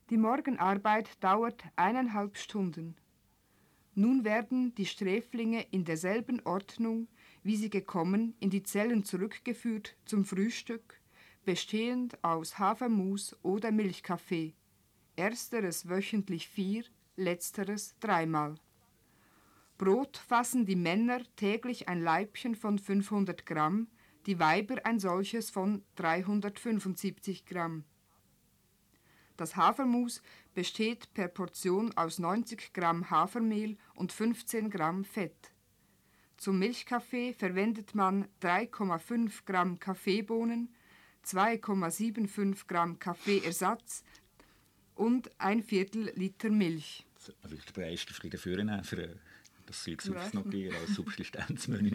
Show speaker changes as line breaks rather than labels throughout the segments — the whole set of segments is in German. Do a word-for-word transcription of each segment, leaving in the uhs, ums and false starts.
Die Morgenarbeit dauert eineinhalb Stunden. Nun werden die Sträflinge in derselben Ordnung, wie sie gekommen, in die Zellen zurückgeführt zum Frühstück, bestehend aus Hafermus oder Milchkaffee, ersteres wöchentlich vier, letzteres dreimal. Brot fassen die Männer täglich ein Laibchen von fünfhundert Gramm, die Weiber ein solches von dreihundertfünfundsiebzig Gramm. Das Hafermus besteht per Portion aus neunzig Gramm Hafermehl und fünfzehn Gramm Fett. Zum Milchkaffee verwendet man drei Komma fünf Gramm Kaffeebohnen, zwei Komma fünfundsiebzig Gramm Kaffeeersatz und ein Viertel Liter Milch.
Also ich den Preisstift dafür nehmen, für das Zeug aufzunotieren als Subsistenzmenü.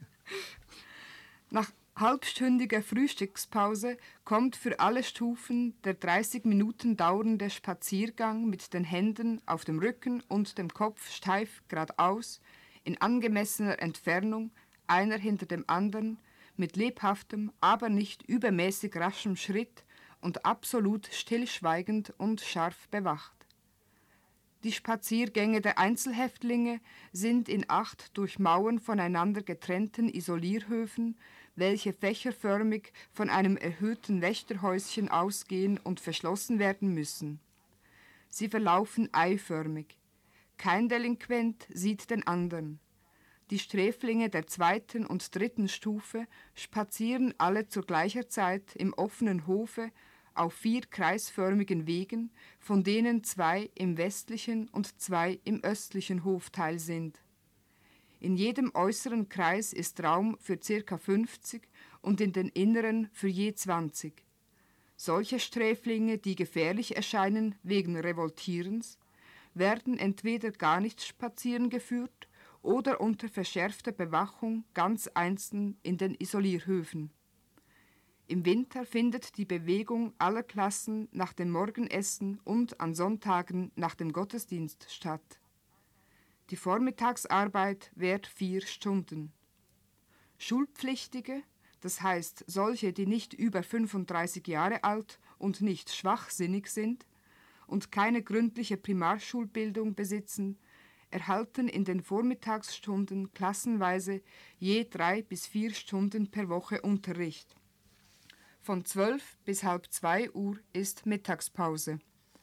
Nach halbstündiger Frühstückspause kommt für alle Stufen der dreißig Minuten dauernde Spaziergang mit den Händen auf dem Rücken und dem Kopf steif geradeaus, in angemessener Entfernung, einer hinter dem anderen, mit lebhaftem, aber nicht übermäßig raschem Schritt und absolut stillschweigend und scharf bewacht. Die Spaziergänge der Einzelhäftlinge sind in acht durch Mauern voneinander getrennten Isolierhöfen, welche fächerförmig von einem erhöhten Wächterhäuschen ausgehen und verschlossen werden müssen. Sie verlaufen eiförmig. Kein Delinquent sieht den anderen. Die Sträflinge der zweiten und dritten Stufe spazieren alle zu gleicher Zeit im offenen Hofe auf vier kreisförmigen Wegen, von denen zwei im westlichen und zwei im östlichen Hofteil sind. In jedem äußeren Kreis ist Raum für ca. fünfzig und in den inneren für je zwanzig. Solche Sträflinge, die gefährlich erscheinen wegen Revoltierens, werden entweder gar nicht spazieren geführt oder unter verschärfter Bewachung ganz einzeln in den Isolierhöfen. Im Winter findet die Bewegung aller Klassen nach dem Morgenessen und an Sonntagen nach dem Gottesdienst statt. Die Vormittagsarbeit währt vier Stunden. Schulpflichtige, das heißt solche, die nicht über fünfunddreißig Jahre alt und nicht schwachsinnig sind und keine gründliche Primarschulbildung besitzen, erhalten in den Vormittagsstunden klassenweise je drei bis vier Stunden per Woche Unterricht. Von zwölf bis halb zwei Uhr ist Mittagspause.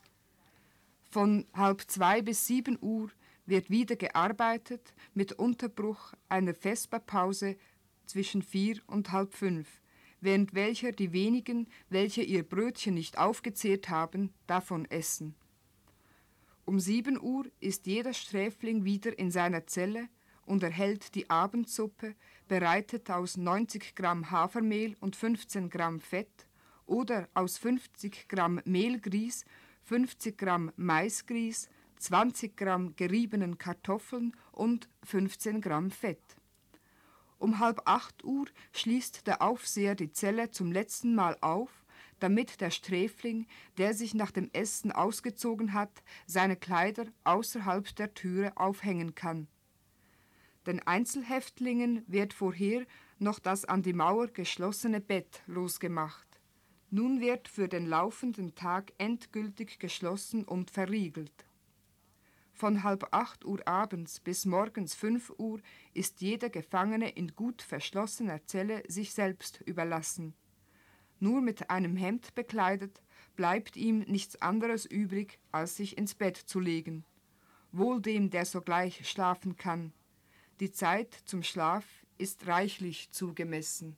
Von halb zwei bis sieben Uhr wird wieder gearbeitet, mit Unterbruch einer Vesperpause zwischen vier und halb fünf, während welcher die wenigen, welche ihr Brötchen nicht aufgezehrt haben, davon essen. Um sieben Uhr ist jeder Sträfling wieder in seiner Zelle und erhält die Abendsuppe, bereitet aus neunzig Gramm Hafermehl und fünfzehn Gramm Fett oder aus fünfzig Gramm Mehlgrieß, fünfzig Gramm Maisgrieß, zwanzig Gramm geriebenen Kartoffeln und fünfzehn Gramm Fett. Um halb acht Uhr schließt der Aufseher die Zelle zum letzten Mal auf, damit der Sträfling, der sich nach dem Essen ausgezogen hat, seine Kleider außerhalb der Türe aufhängen kann. Den Einzelhäftlingen wird vorher noch das an die Mauer geschlossene Bett losgemacht. Nun wird für den laufenden Tag endgültig geschlossen und verriegelt. Von halb acht Uhr abends bis morgens fünf Uhr ist jeder Gefangene in gut verschlossener Zelle sich selbst überlassen. Nur mit einem Hemd bekleidet, bleibt ihm nichts anderes übrig, als sich ins Bett zu legen. Wohl dem, der sogleich schlafen kann. Die Zeit zum Schlaf ist reichlich zugemessen.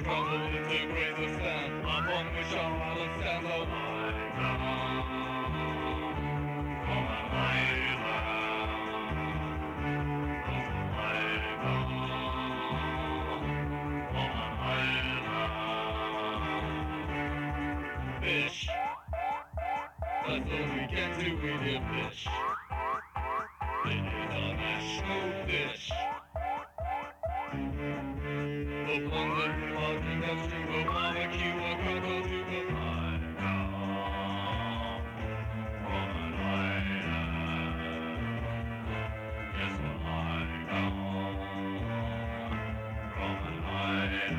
crumble into grains of sand upon which our island stands. Oh my God, oh my fish. That's all we can do with your fish. It is our national fish. Upon the marking comes to a barbecue, a crackle to the fire. Roman Island. Yes, Roman Island.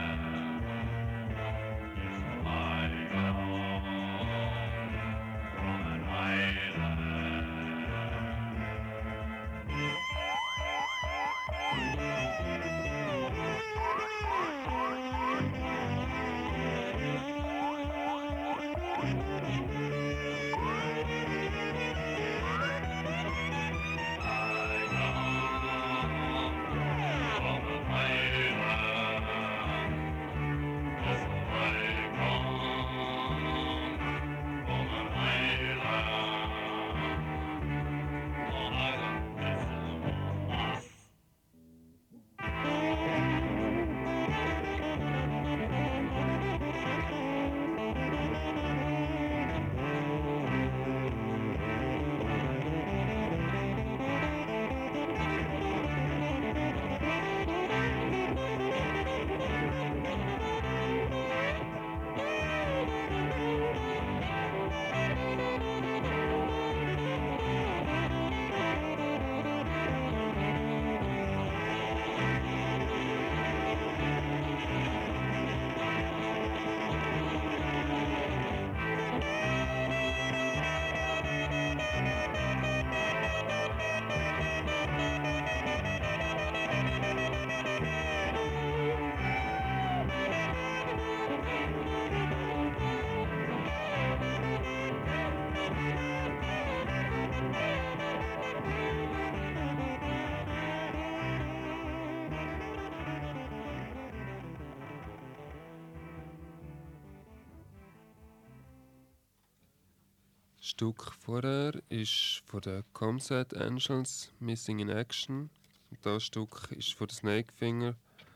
Das Stück vorher ist von den Comset Angels, Missing in Action. Und das Stück ist von den Snakefinger,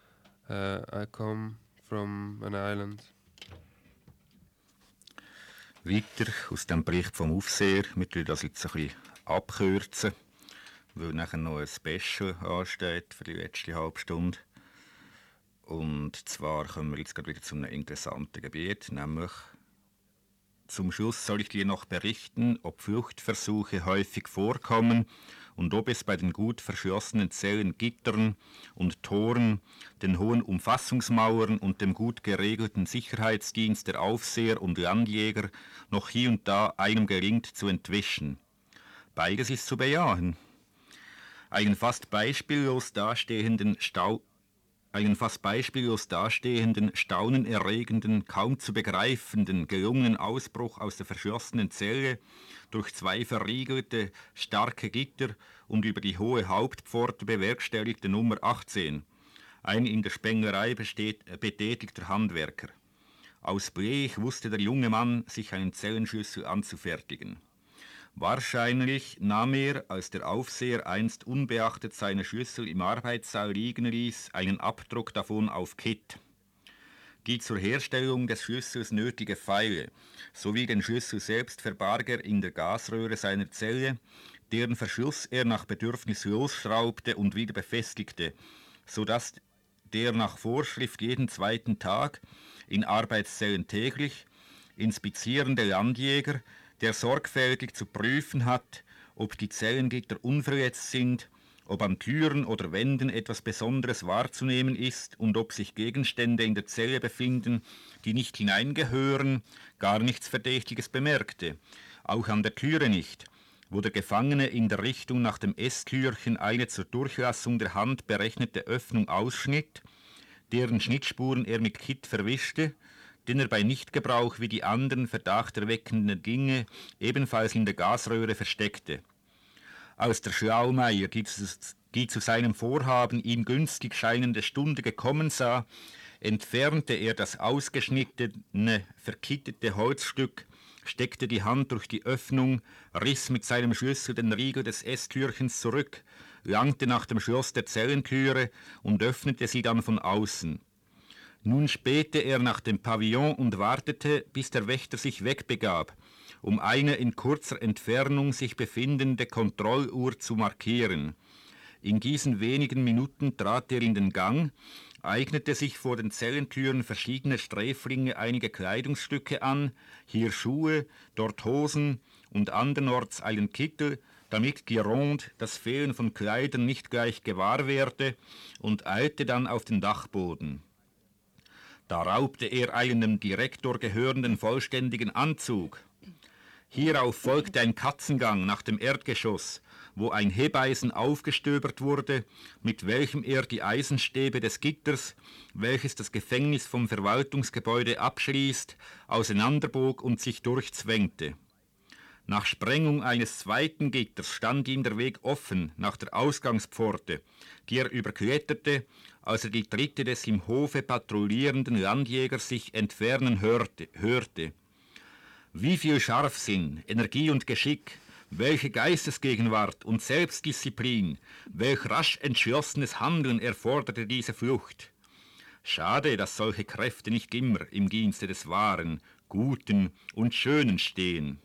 uh, I Come From an Island.
Weiter aus dem Bericht vom Aufseher. Wir tun das jetzt ein bisschen abkürzen, weil nachher noch ein Special ansteht für die letzte halbe Stunde. Und zwar kommen wir jetzt gerade wieder zu einem interessanten Gebiet, nämlich zum Schluss soll ich dir noch berichten, ob Fluchtversuche häufig vorkommen und ob es bei den gut verschlossenen Zellengittern und Toren, den hohen Umfassungsmauern und dem gut geregelten Sicherheitsdienst der Aufseher und Landjäger noch hier und da einem gelingt zu entwischen. Beides ist zu bejahen. Einen fast beispiellos dastehenden Stau Einen fast beispiellos dastehenden, staunenerregenden, kaum zu begreifenden, gelungenen Ausbruch aus der verschlossenen Zelle durch zwei verriegelte, starke Gitter und über die hohe Hauptpforte bewerkstelligte Nummer achtzehn, ein in der Spenglerei besteht, betätigter Handwerker. Aus Blech wusste der junge Mann, sich einen Zellenschlüssel anzufertigen. Wahrscheinlich nahm er, als der Aufseher einst unbeachtet seine Schlüssel im Arbeitssaal liegen ließ, einen Abdruck davon auf Kitt. Die zur Herstellung des Schlüssels nötige Feile sowie den Schlüssel selbst verbarg er in der Gasröhre seiner Zelle, deren Verschluss er nach Bedürfnis losschraubte und wieder befestigte, so dass der nach Vorschrift jeden zweiten Tag, in Arbeitszellen täglich, inspizierende Landjäger, der sorgfältig zu prüfen hat, ob die Zellengitter unverletzt sind, ob an Türen oder Wänden etwas Besonderes wahrzunehmen ist und ob sich Gegenstände in der Zelle befinden, die nicht hineingehören, gar nichts Verdächtiges bemerkte, auch an der Türe nicht, wo der Gefangene in der Richtung nach dem Esstürchen eine zur Durchlassung der Hand berechnete Öffnung ausschnitt, deren Schnittspuren er mit Kitt verwischte, den er bei Nichtgebrauch wie die anderen verdachterweckenden Dinge ebenfalls in der Gasröhre versteckte. Als der Schlaumeier, die zu, die zu seinem Vorhaben ihm günstig scheinende Stunde gekommen sah, entfernte er das ausgeschnittene, verkittete Holzstück, steckte die Hand durch die Öffnung, riss mit seinem Schlüssel den Riegel des Esstürchens zurück, langte nach dem Schloss der Zellentüre und öffnete sie dann von außen. Nun spähte er nach dem Pavillon und wartete, bis der Wächter sich wegbegab, um eine in kurzer Entfernung sich befindende Kontrolluhr zu markieren. In diesen wenigen Minuten trat er in den Gang, eignete sich vor den Zellentüren verschiedene Sträflinge einige Kleidungsstücke an, hier Schuhe, dort Hosen und andernorts einen Kittel, damit Gironde das Fehlen von Kleidern nicht gleich gewahr werde, und eilte dann auf den Dachboden. Da raubte er einen dem Direktor gehörenden vollständigen Anzug. Hierauf folgte ein Katzengang nach dem Erdgeschoss, wo ein Hebeisen aufgestöbert wurde, mit welchem er die Eisenstäbe des Gitters, welches das Gefängnis vom Verwaltungsgebäude abschließt, auseinanderbog und sich durchzwängte. Nach Sprengung eines zweiten Gitters stand ihm der Weg offen nach der Ausgangspforte, die er überkletterte, als er die Tritte des im Hofe patrouillierenden Landjägers sich entfernen hörte. hörte. Wie viel Scharfsinn, Energie und Geschick, welche Geistesgegenwart und Selbstdisziplin, welch rasch entschlossenes Handeln erforderte diese Flucht. Schade, dass solche Kräfte nicht immer im Dienste des Wahren, Guten und Schönen stehen.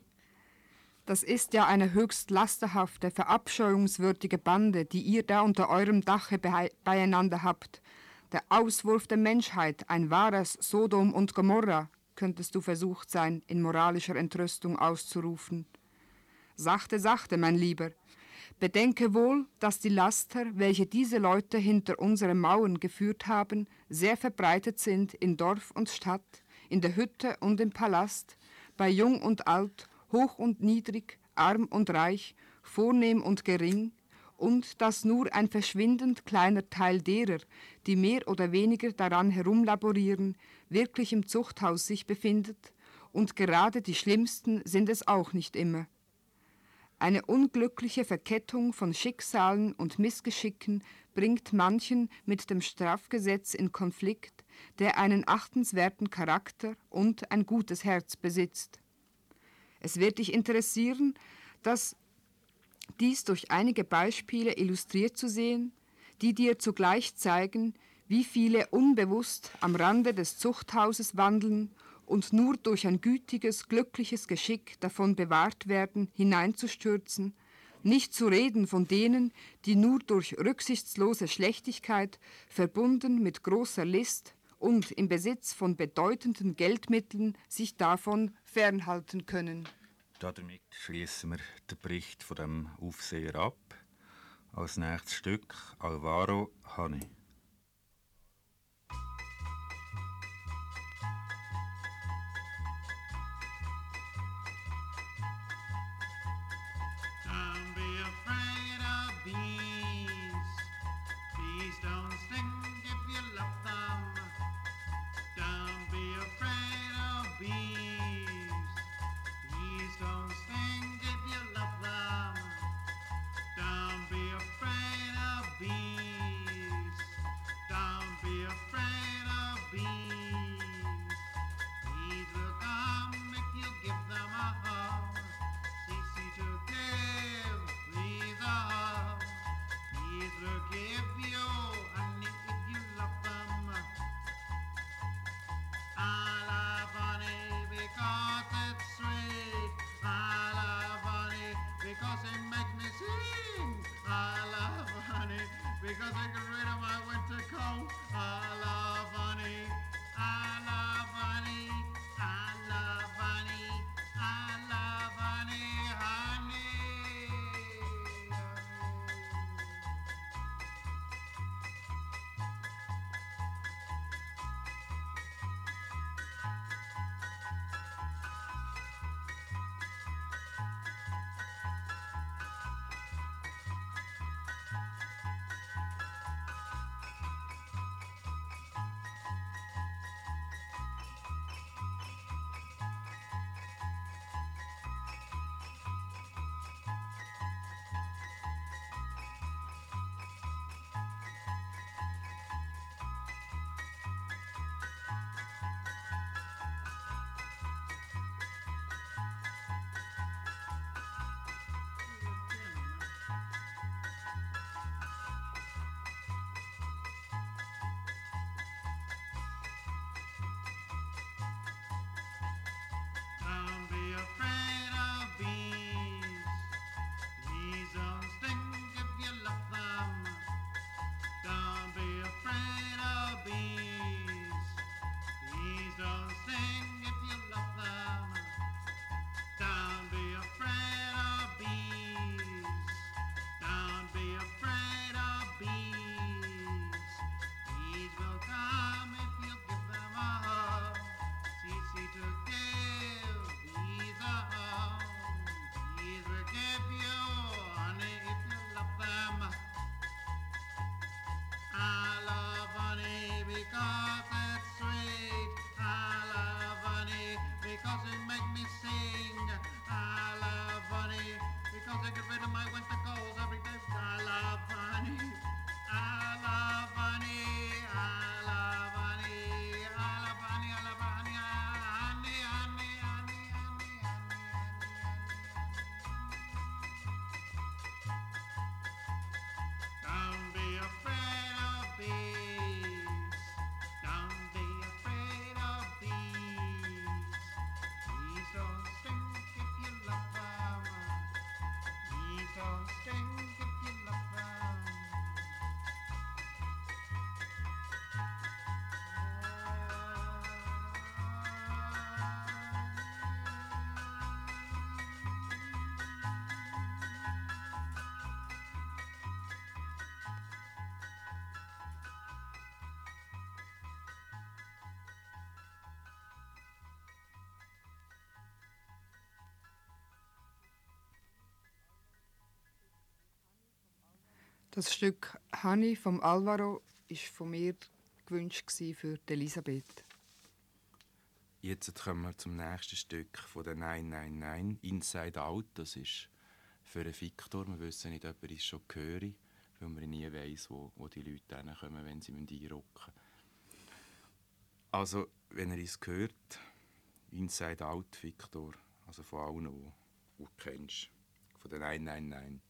Das ist ja eine höchst lasterhafte, verabscheuungswürdige Bande, die ihr da unter eurem Dache beieinander habt. Der Auswurf der Menschheit, ein wahres Sodom und Gomorra, könntest du versucht sein, in moralischer Entrüstung auszurufen. Sachte, sachte, mein Lieber. Bedenke wohl, dass die Laster, welche diese Leute hinter unsere Mauern geführt haben, sehr verbreitet sind in Dorf und Stadt, in der Hütte und im Palast, bei Jung und Alt, hoch und niedrig, arm und reich, vornehm und gering, und dass nur ein verschwindend kleiner Teil derer, die mehr oder weniger daran herumlaborieren, wirklich im Zuchthaus sich befindet, und gerade die Schlimmsten sind es auch nicht immer. Eine unglückliche Verkettung von Schicksalen und Missgeschicken bringt manchen mit dem Strafgesetz in Konflikt, der einen achtenswerten Charakter und ein gutes Herz besitzt. Es wird dich interessieren, dass dies durch einige Beispiele illustriert zu sehen, die dir zugleich zeigen, wie viele unbewusst am Rande des Zuchthauses wandeln und nur durch ein gütiges, glückliches Geschick davon bewahrt werden, hineinzustürzen, nicht zu reden von denen, die nur durch rücksichtslose Schlechtigkeit, verbunden mit großer List und im Besitz von bedeutenden Geldmitteln sich davon fernhalten können.
Damit schließen wir den Bericht von dem Aufseher ab. Als nächstes Stück Alvaro Honey.
Don't be afraid of bees. Bees don't sting if you love them. Don't be afraid of bees. Bees don't sting if you love them. Don't be afraid of bees. Don't be afraid of bees. Bees will come if you give them a hug. It's easy to give, please a hug. don't sting if you love them. Don't be afraid of bees. Don't be afraid of bees. Bees will come if you give them a hug. It's easy to give bees a hug. Bees will give you honey if you love them. I love honey because it's sweet. I love honey because it makes me sing. I love honey because I get rid of my winter colds every day. I love honey. I love honey. I love honey. I love honey. I love honey. Honey, honey, honey, honey, honey. Don't be afraid of bees. Don't be afraid of bees. Bees don't sting if you love them. Bees don't sting if you love them.
Das Stück Honey vom Alvaro war von mir gewünscht gsi für die Elisabeth.
Jetzt kommen wir zum nächsten Stück von der neun neun neun, Inside Out. Das ist für einen Victor. Wir wissen nicht, ob er es schon höre, weil man nie weiss, wo, wo die Leute hinkommen, wenn sie einrücken. Also, wenn er es hört, Inside Out, Victor, also von allen, die du kennst, von der neun neun neun.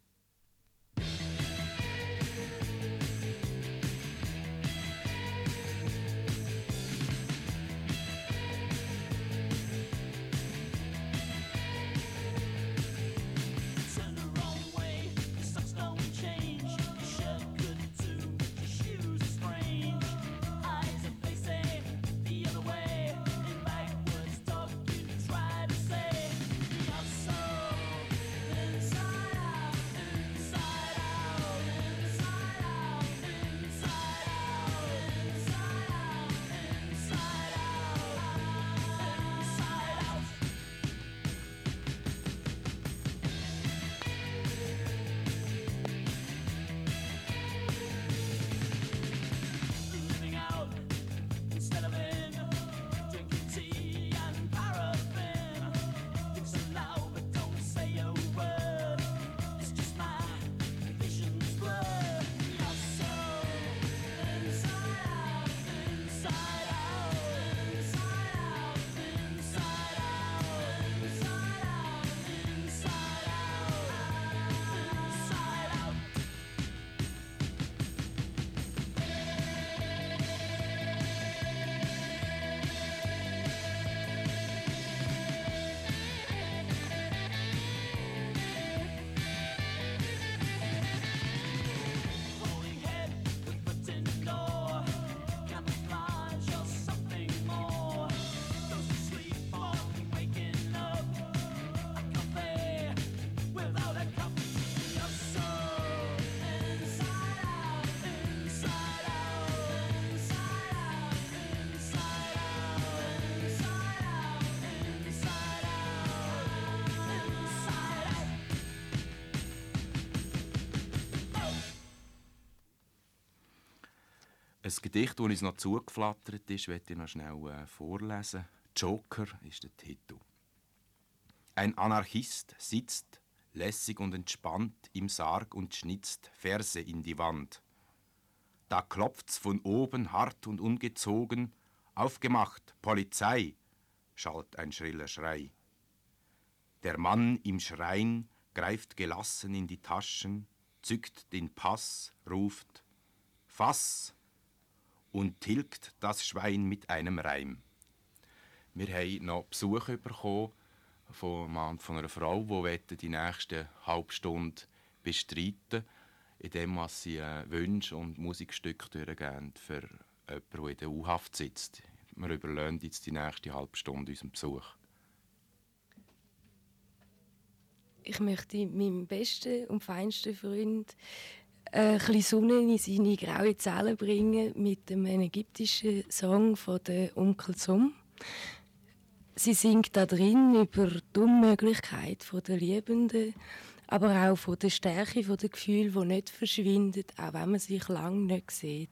Ein Gedicht, das uns noch zugeflattert ist, möchte ich noch schnell äh, vorlesen. Joker ist der Titel. Ein Anarchist sitzt, lässig und entspannt, im Sarg und schnitzt Verse in die Wand. Da klopft's von oben hart und ungezogen. Aufgemacht, Polizei, schallt ein schriller Schrei. Der Mann im Schrein greift gelassen in die Taschen, zückt den Pass, ruft Fass und tilgt das Schwein mit einem Reim. Wir haben noch Besuch bekommen von, Mann, von einer Frau, die die nächste halbe Stunde bestreiten, indem sie äh, Wünsche und Musikstücke durchgeben für jemanden, der in der U-Haft sitzt. wir überlassen jetzt die nächste halbe Stunde unserem Besuch.
Ich möchte meinem besten und feinsten Freund ein bisschen Sonne in seine graue Zelle bringen mit einem ägyptischen Song von der Onkel Sum. Sie singt da drin über die Unmöglichkeit der Liebenden, aber auch von der Stärke der Gefühle, die nicht verschwindet, auch wenn man sich lange nicht sieht.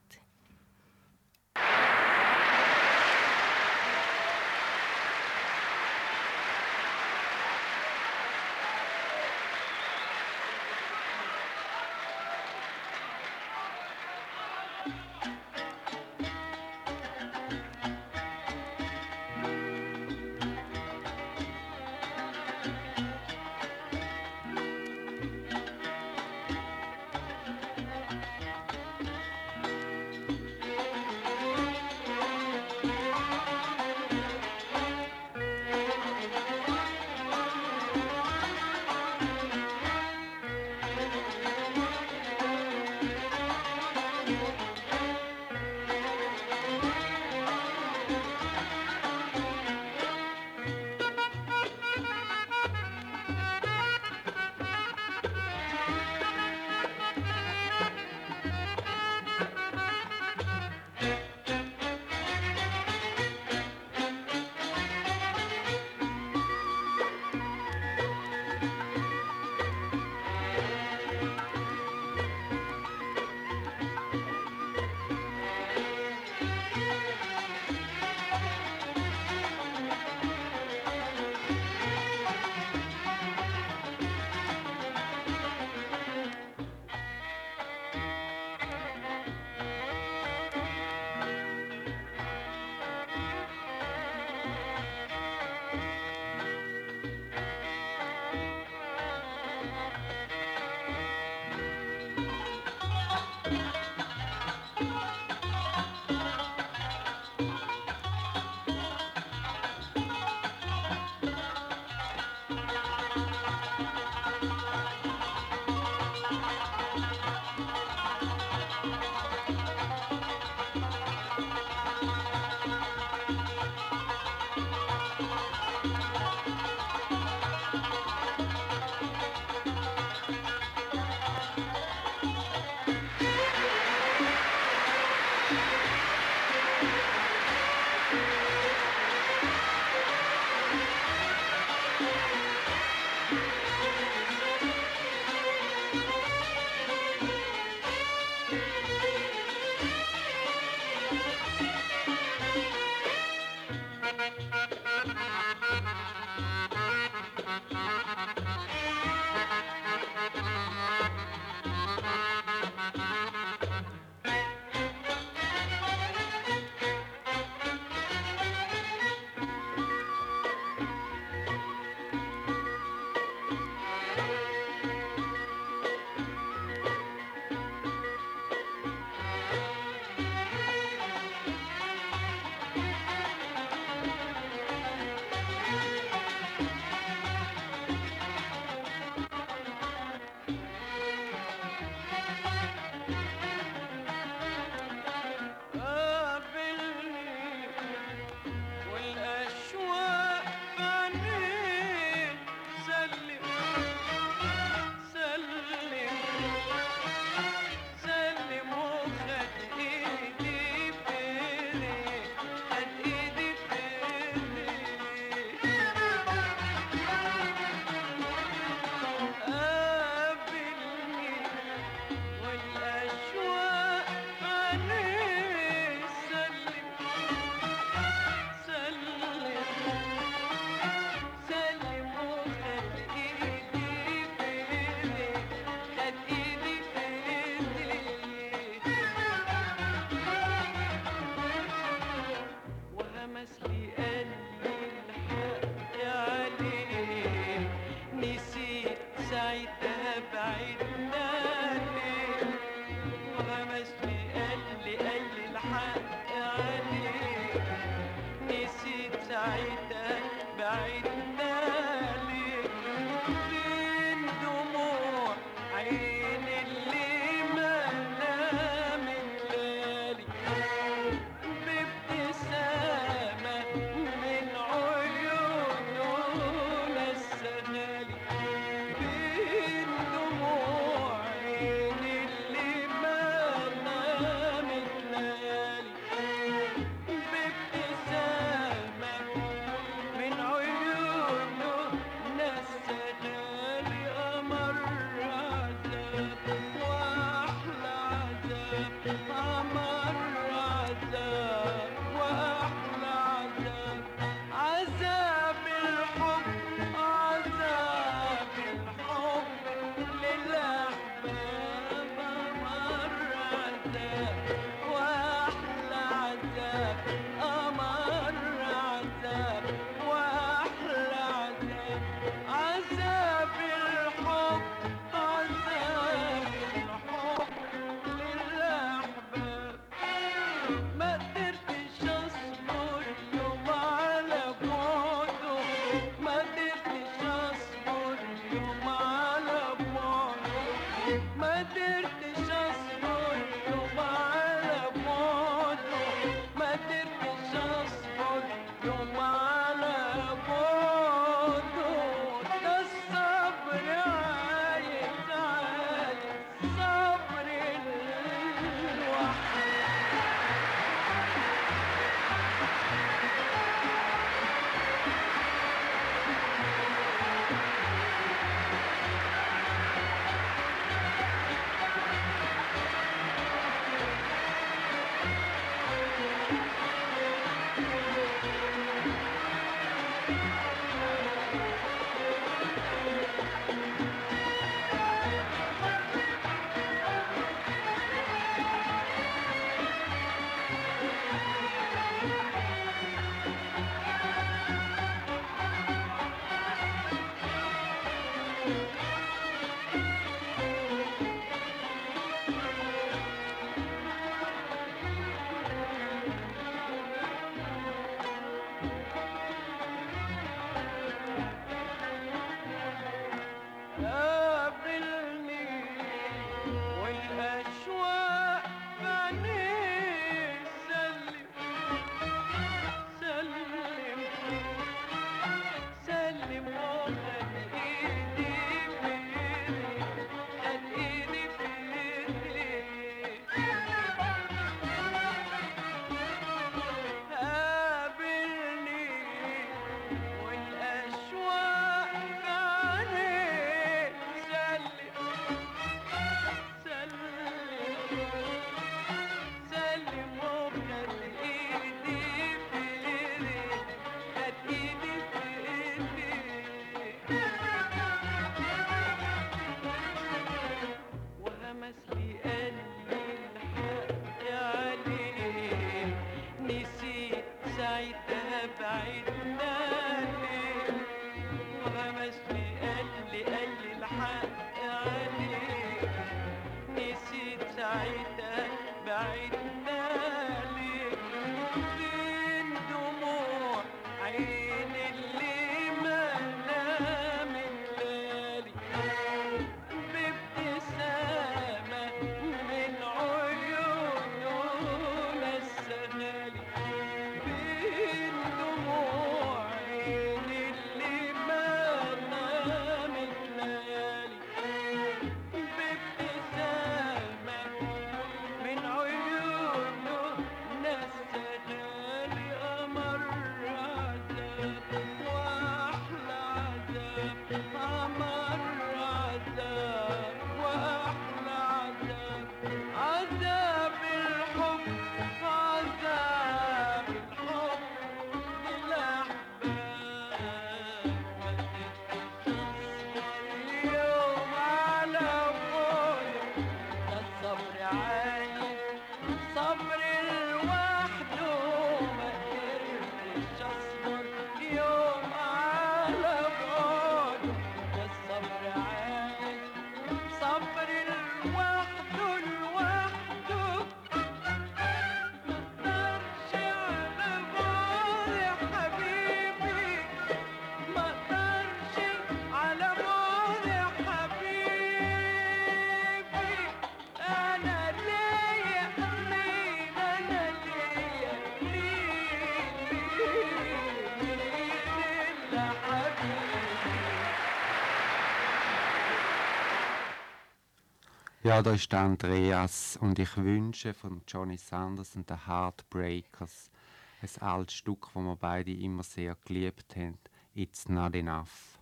Ja, da ist der Andreas und ich wünsche von Johnny Sanders und den Heartbreakers ein altes Stück, das wir beide immer sehr geliebt haben. It's Not Enough.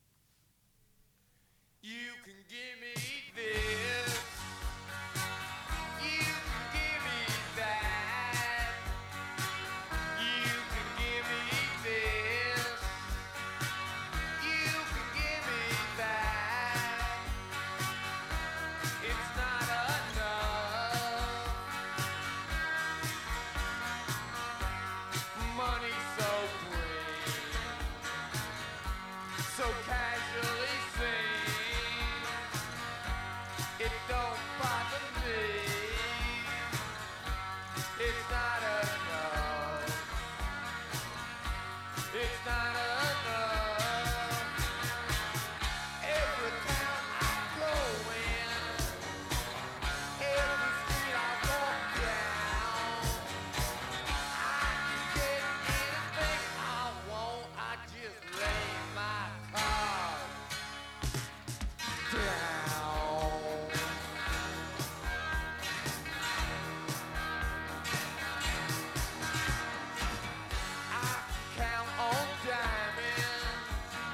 You can give me this. You can give me that. You can give me this. You can give me that. It's not enough. Money so green, so casually seen. It don't bother me. It's not enough. It's not enough. Every town I go in, every street I walk down, I can get anything I want. I just lay my cards down. I can count on diamonds,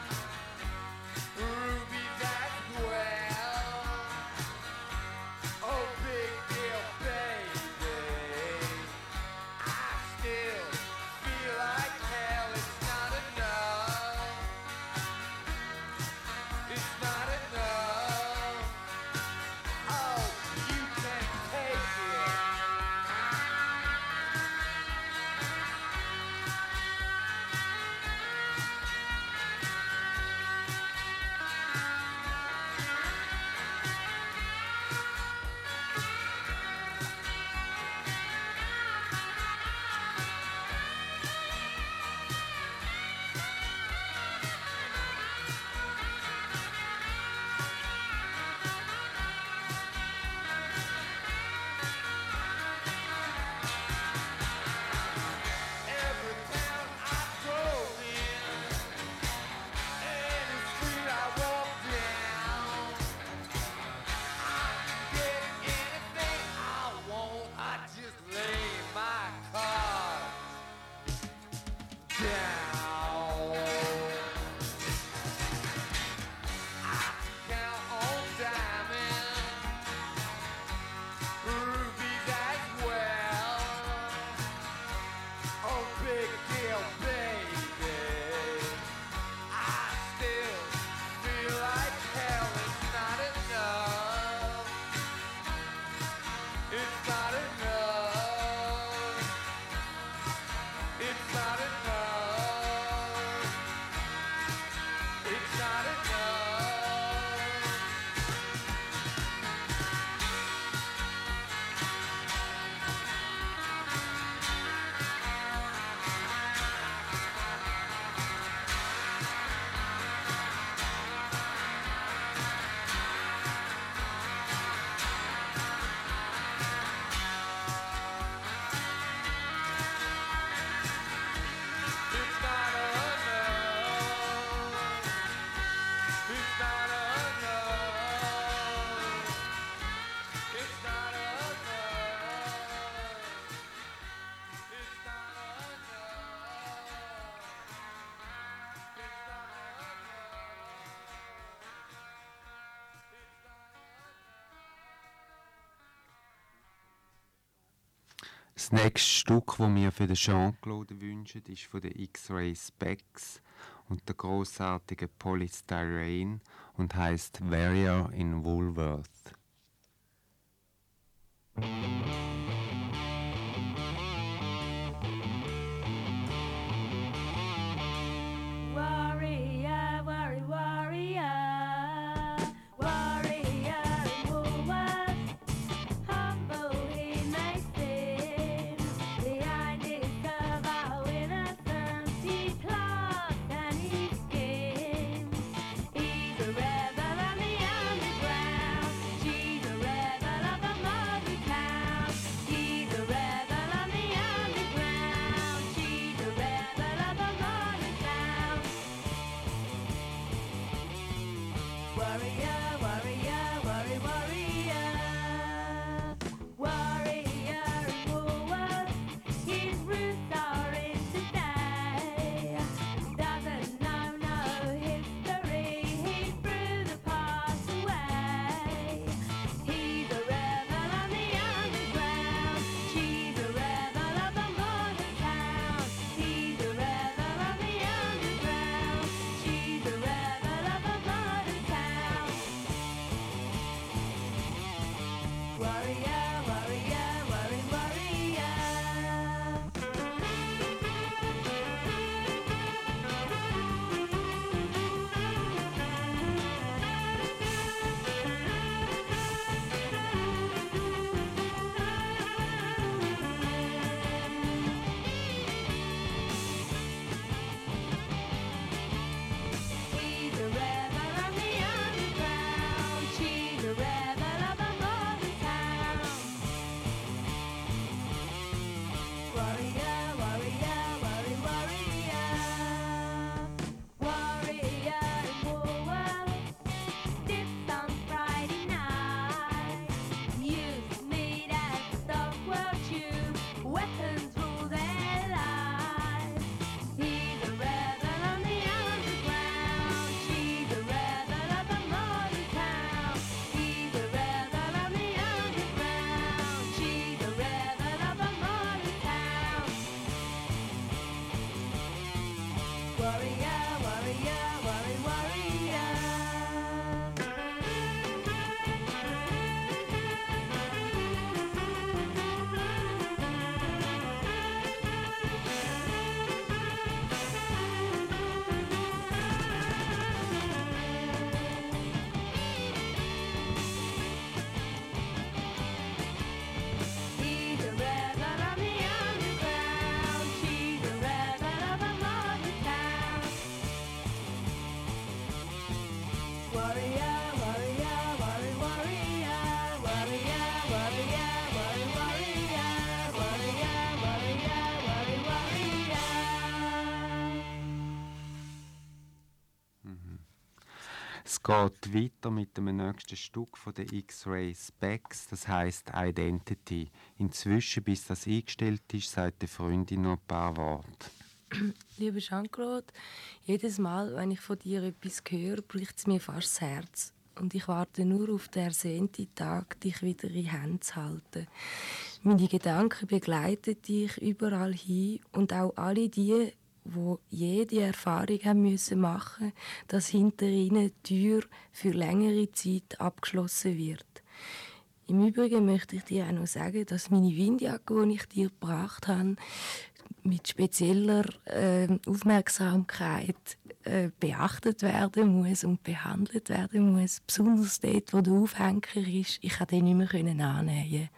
rubies as well. Oh, big deal, baby. I still feel like hell. It's not enough. It's not enough. Oh, you can take it. Every town I go in, any street I walk down, I can get anything I want. I just lay my cards down. I can count on diamonds, rubies as well. Oh, big deal, baby. I still feel like hell. It's not enough. It's not enough. It's not enough. It's not enough. It's not enough. It's not enough. It's not enough. It's not
Das nächste Stück, das wir für den Jean-Claude wünschen, ist von den X-Ray Specs und der grossartigen Polystyrene und heißt Warrior in Woolworth.
Warrior, warrior, warrior, warrior in Woolworth. Humble he may seem, behind his cover of innocence he clogs and he schemes. He's a rebel on the underground, she's a rebel of the mother town. warrior, warrior, worry, warrior. He's a rebel on the underground. She's a rebel of a modern town. Warrior, warrior, worry, warrior, warrior, warrior, worry, warrior, warrior, warrior, worry, warrior.
Es geht weiter mit dem nächsten Stück von der X-Ray Specs, das heißt Identity. Inzwischen, bis das eingestellt ist, sagt die Freundin noch ein paar Worte.
Lieber Jean-Claude, jedes Mal, wenn ich von dir etwas höre, bricht es mir fast das Herz. Und ich warte nur auf den ersehnten Tag, dich wieder in Händen zu halten. Meine Gedanken begleiten dich überall hin und auch alle die, wo jede Erfahrung haben müssen machen, dass hinter ihnen die Tür für längere Zeit abgeschlossen wird. Im Übrigen möchte ich dir auch noch sagen, dass meine Windjacke, die ich dir gebracht habe, mit spezieller äh, Aufmerksamkeit äh, beachtet werden muss und behandelt werden muss. Besonders dort, wo der Aufhänger ist. Ich konnte den nicht mehr annähen.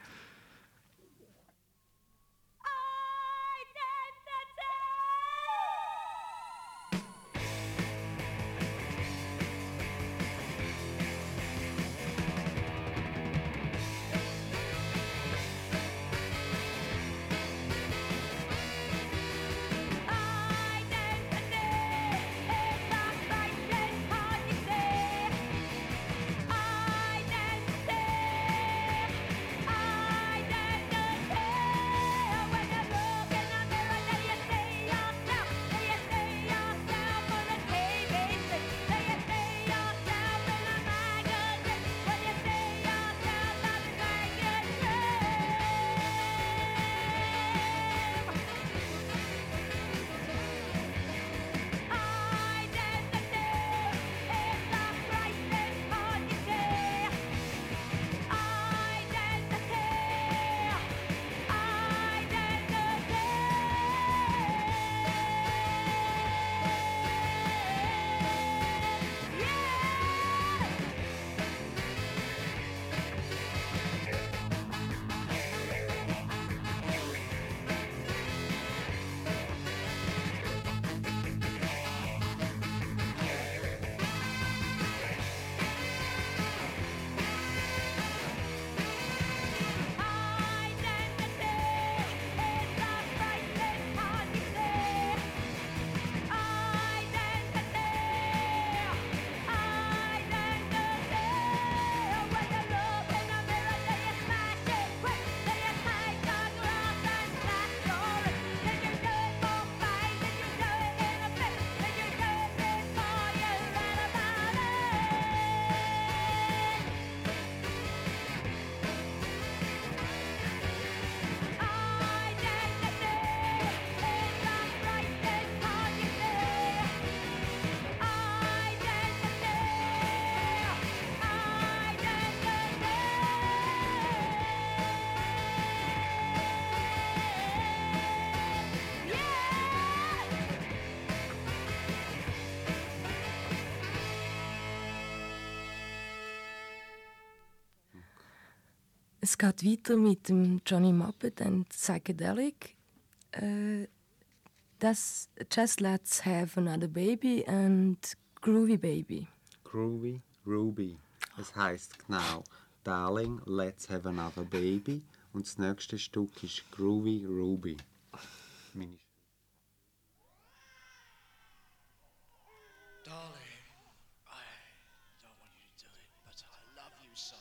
Es geht weiter mit dem Johnny Muppet and Psychedelic. Äh, das Just Let's Have Another Baby and Groovy Baby.
Groovy Ruby. Es heisst genau Darling, Let's Have Another Baby. Und das nächste Stück ist Groovy Ruby. Meine
Darling, I don't want you to do it, but I love you so.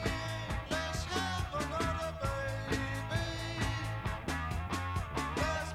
Let's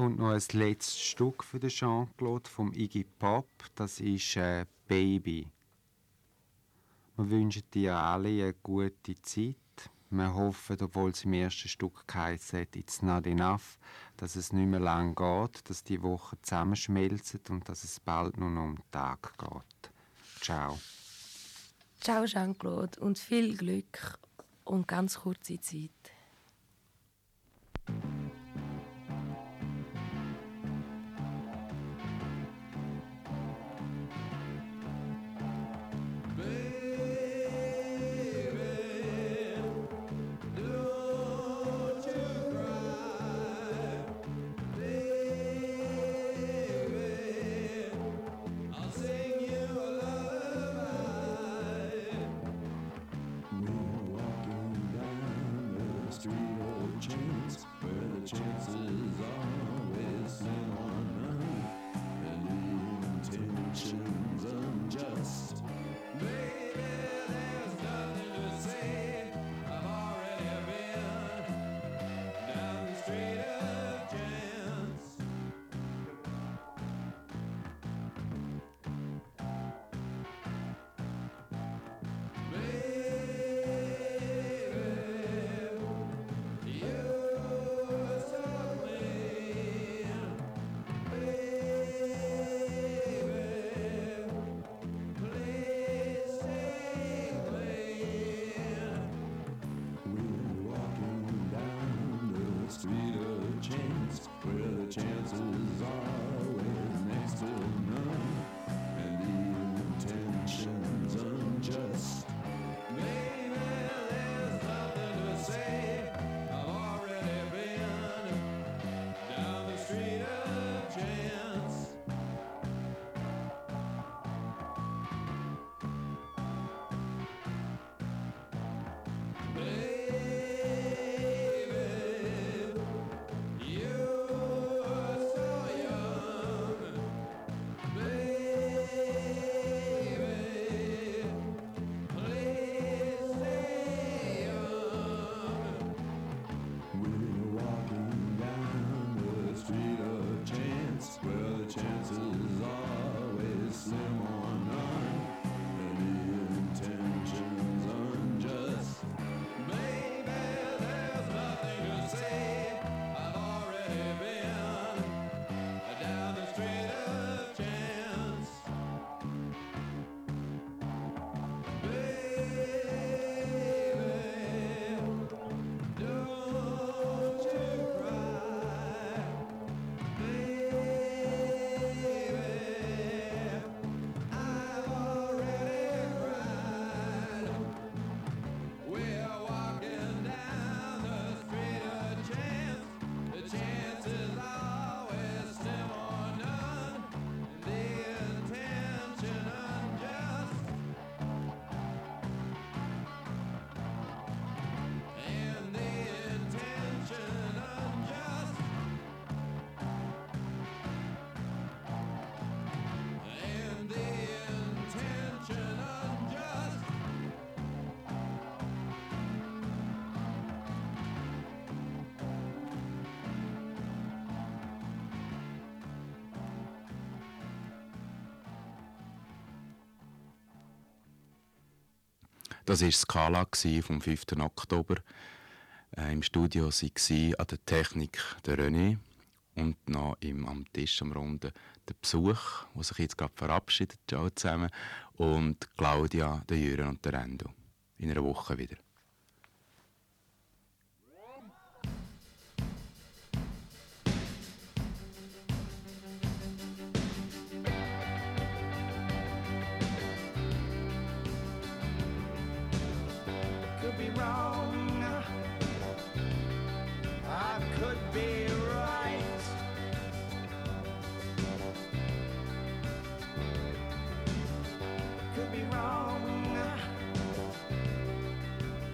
kommt noch ein letztes Stück für den Jean-Claude vom Iggy Pop. Das ist äh, «Baby». Wir wünschen dir alle eine gute Zeit. Wir hoffen, obwohl es im ersten Stück geheißen hat, «It's not enough», dass es nicht mehr lang geht, dass die Woche zusammenschmelzen und dass es bald nur noch um den Tag geht. Ciao.
Ciao Jean-Claude und viel Glück und ganz kurze Zeit.
Das war Skala vom fünften Oktober. Äh, Im Studio waren an der Technik der René und noch im, am Tisch am Runden der Besuch, der sich jetzt gerade verabschiedet. Ciao zusammen. Und Claudia, der Jürgen und der Endo. In einer Woche wieder.
Could be wrong, I could be right. Could be wrong,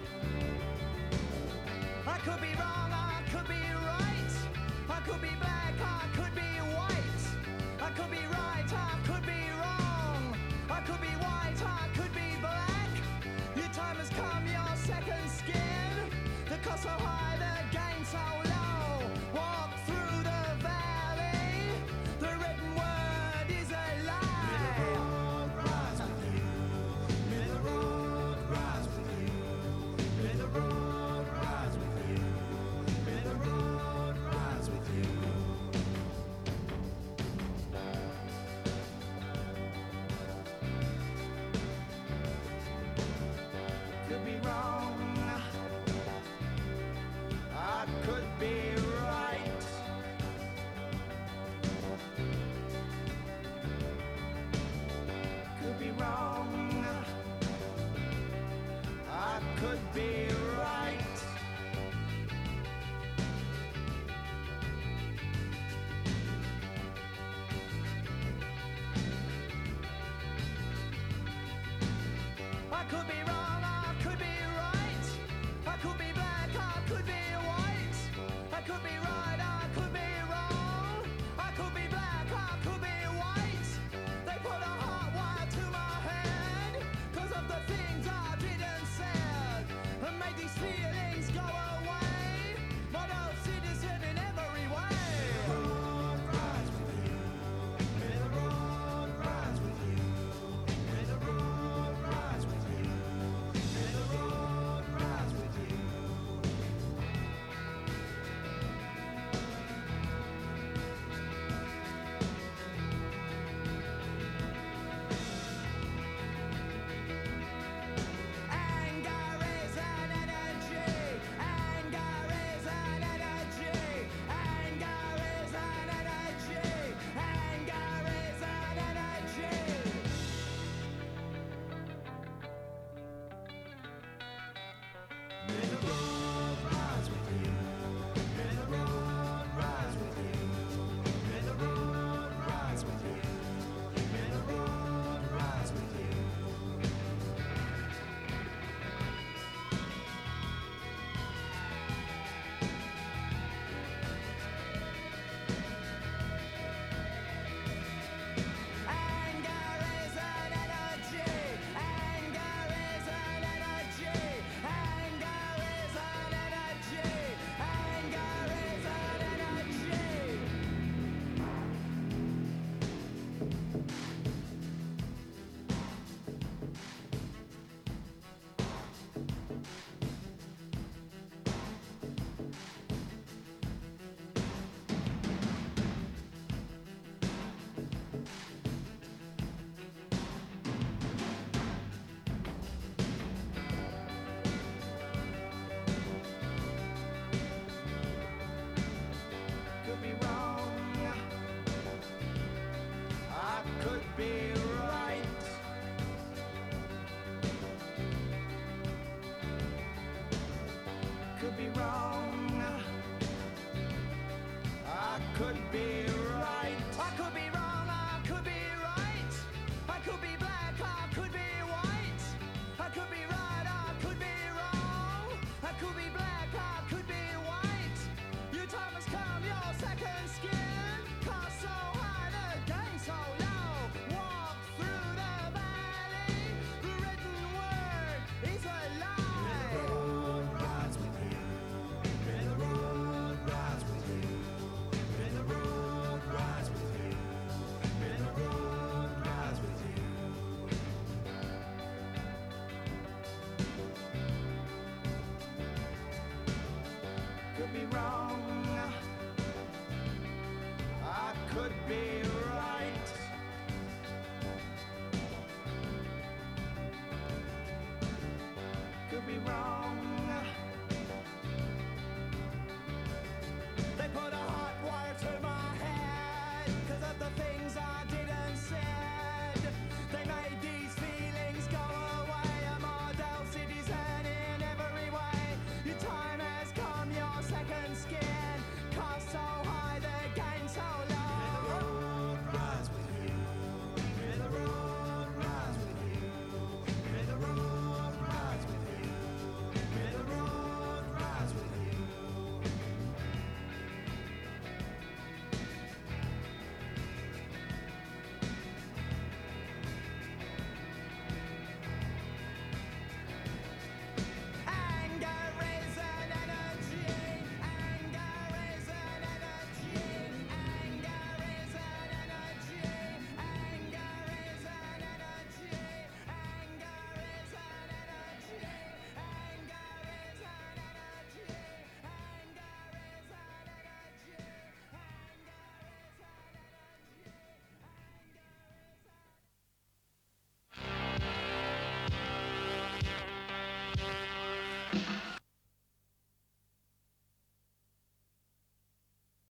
'cause of the things I didn't say.